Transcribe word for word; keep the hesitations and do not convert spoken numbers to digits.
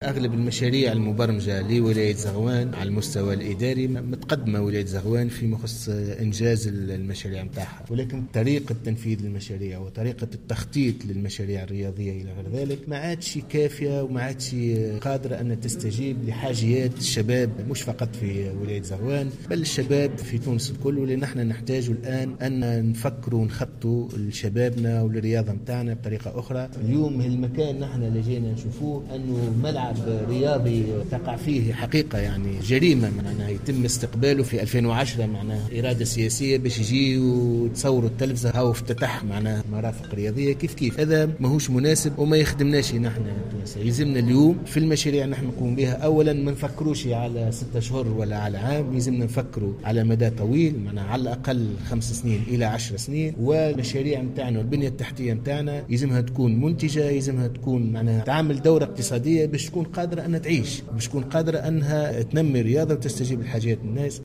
أغلب المشاريع المبرمجة لولاية زغوان على المستوى الإداري متقدمة ولاية زغوان في مخص إنجاز المشاريع متاعها، ولكن طريقة تنفيذ المشاريع وطريقة التخطيط للمشاريع الرياضية إلى غير ذلك ما عادش كافية وما عادش قادرة أن تستجيب لحاجيات الشباب، مش فقط في ولاية زغوان بل الشباب في تونس الكل. واللي نحن نحتاج الآن أن نفكروا ونخطوا لشبابنا وللرياضة متاعنا بطريقة أخرى. اليوم المكان نحن لجينا نشوفوه أنه ملعب رياضي تقع فيه حقيقة يعني جريمة معناها يتم استقباله في ألفين وعشرة معناها إرادة سياسية باش يجي وتصوروا التلفزة أو افتتح معناها مرافق رياضية. كيف كيف هذا ماهوش مناسب وما يخدمناش نحن تونس. يلزمنا اليوم في المشاريع نحن نقوم بها أولا ما نفكروش على ستة شهور ولا على عام، يلزمنا نفكروا على مدى طويل معناها على الأقل خمس سنين إلى عشر سنين. والمشاريع متاعنا والبنية التحتية متاعنا يلزمها تكون منتجة، يلزمها تكون معناها تعمل دورة اقتصادية باش تكون قادرة أنها تعيش، باش تكون قادرة أنها تنمي رياضة وتستجيب لحاجات الناس.